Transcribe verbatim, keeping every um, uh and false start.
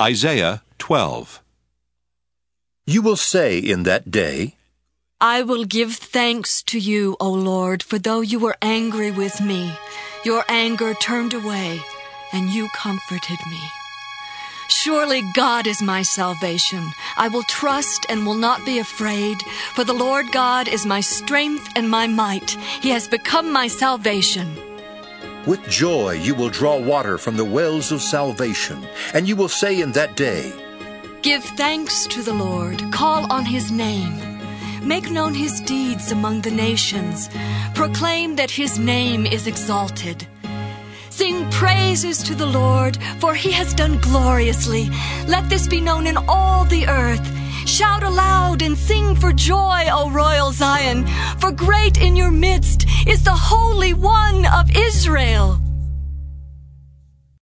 Isaiah twelve. You will say in that day, I will give thanks to you, O Lord, for though you were angry with me, your anger turned away, and you comforted me. Surely God is my salvation. I will trust and will not be afraid, for the Lord God is my strength and my might. He has become my salvation. with joy you will draw water from the wells of salvation, and you will say in that day, Give thanks to the Lord, call on his name. Make known his deeds among the nations. Proclaim that his name is exalted. Sing praises to the Lord, for he has done gloriously. Let this be known in all the earth. Shout aloud and sing for joy, O royal Zion, for great in your midst is the Holy One of Israel.